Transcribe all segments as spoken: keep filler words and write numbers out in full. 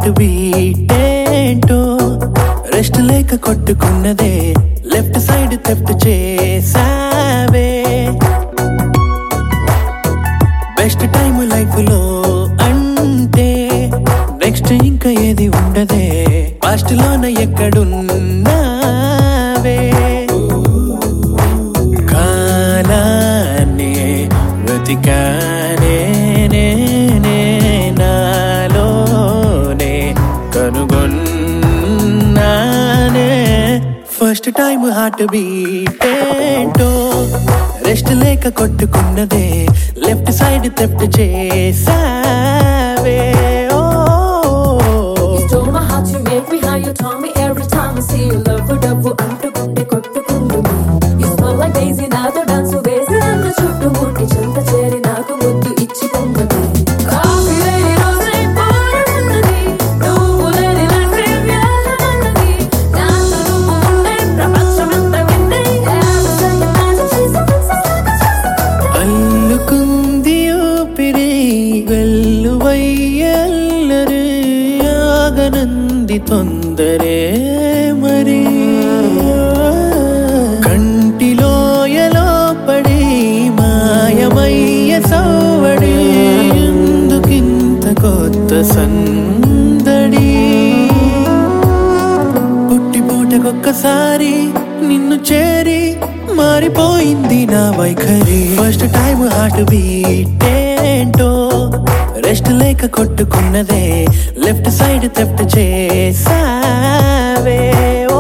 Heart beat ఏంటో rest లేక కొట్టుకున్నదే లెఫ్ట్ సైడ్ థెఫ్ట్ చేసావే బెస్ట్ టైం లైఫ్ లో అంటే నెక్స్ట్ ఇంకా ఏది ఉండదే పాస్ట్ లోన ఎక్కడున్నావే కాలానే వెతికానే నాలోనే కనుగొన్నానే ఫస్ట్ టైం హార్ట్ బీట్ ఏంటో రెస్ట్ లేక కొట్టుకున్నదే లెఫ్ట్ సైడ్ థెఫ్ట్ చేసావే ఓ You stole my heart, you make me high, you taunt me every time I see you. Love for double, అంటుకుంటే కొట్టుకుంటుంది. You smell like daisy, నాతో dance వేసి నన్ను చుట్టుముట్టి చెంత చేరి నాకు ముద్దు ఇచ్చి పొంగది. కాఫీ లేని రోజై పోరున్నది, నువ్వు లేని life ఏం వెళ్ళమన్నది. నాతో నువ్వు ఉండే ప్రపంచమంతా విందే. Every second night she's a అల్లుకుంది ఊపిరి వెల్లువయ్యల్లరే ఆగనంది తొందరే మరి కంటిలోయలో పడి మాయమయ్య సవ్వడి ఎందుకింత కొత్త సందడి పుట్టి పూటకొక్కసారి నిన్ను చేరి మారిపోయింది నా వైఖరి ఫస్ట్ టైం హార్ట్ బీట్ ఏంటో రెస్ట్ లేక కొట్టుకున్నదే లెఫ్ట్ సైడ్ థెఫ్ట్ చేసావే ఓ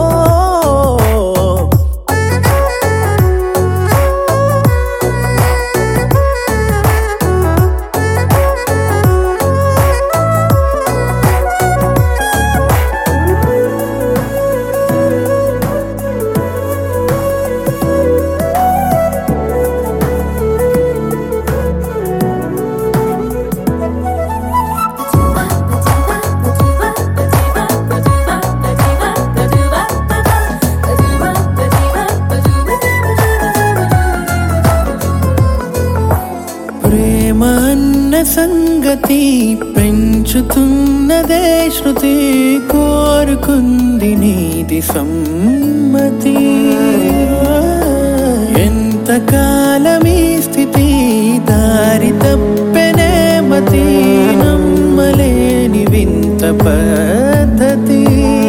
ప్రేమ అన్న సంగతి పెంచుతున్నదే శృతి కోరుకుంది నీది సమ్మతి ఎంతకాలమీ స్థితి దారి తప్పెనే మతి నమ్మలేని వింత పద్ధతి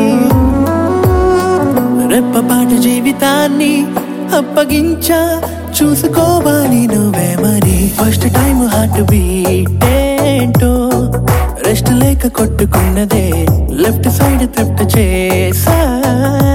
రెప్పపాటు జీవితాన్ని అప్పగించా చూసుకోవాలి నువ్వే మరి ఫస్ట్ టైం హార్ట్ బీట్ ఏంటో రెస్ట్ లేక కొట్టుకున్నదే లెఫ్ట్ సైడ్ థెఫ్ట్ చేసా